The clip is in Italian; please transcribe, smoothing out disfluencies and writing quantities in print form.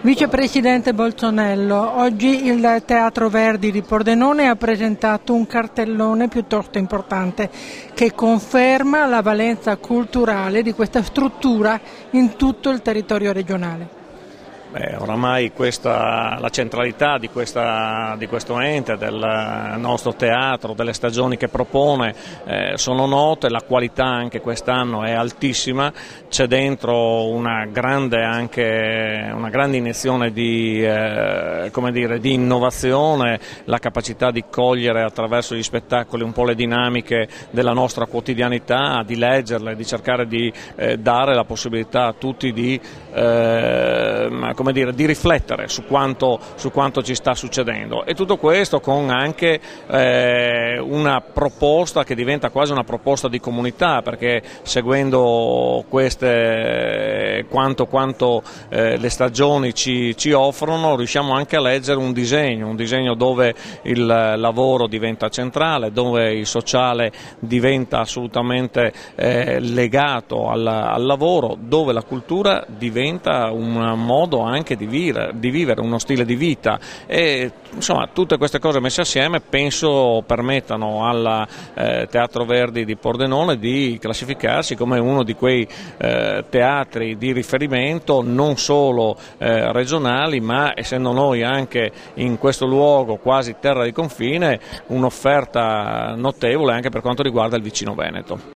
Vicepresidente Bolzonello, oggi il Teatro Verdi di Pordenone ha presentato un cartellone piuttosto importante che conferma la valenza culturale di questa struttura in tutto il territorio regionale. Oramai la centralità di questo ente, del nostro teatro, delle stagioni che propone sono note, la qualità anche quest'anno è altissima, c'è dentro una grande iniezione di innovazione, la capacità di cogliere attraverso gli spettacoli un po' le dinamiche della nostra quotidianità, di leggerle, di cercare di dare la possibilità a tutti di riflettere su quanto ci sta succedendo, e tutto questo con anche una proposta che diventa quasi una proposta di comunità, perché seguendo quanto le stagioni ci offrono, riusciamo anche a leggere un disegno dove il lavoro diventa centrale, dove il sociale diventa assolutamente legato al lavoro, dove la cultura diventa un modo anche di vivere, uno stile di vita, e insomma tutte queste cose messe assieme penso permettano al Teatro Verdi di Pordenone di classificarsi come uno di quei teatri di riferimento non solo regionali, ma essendo noi anche in questo luogo quasi terra di confine, un'offerta notevole anche per quanto riguarda il vicino Veneto.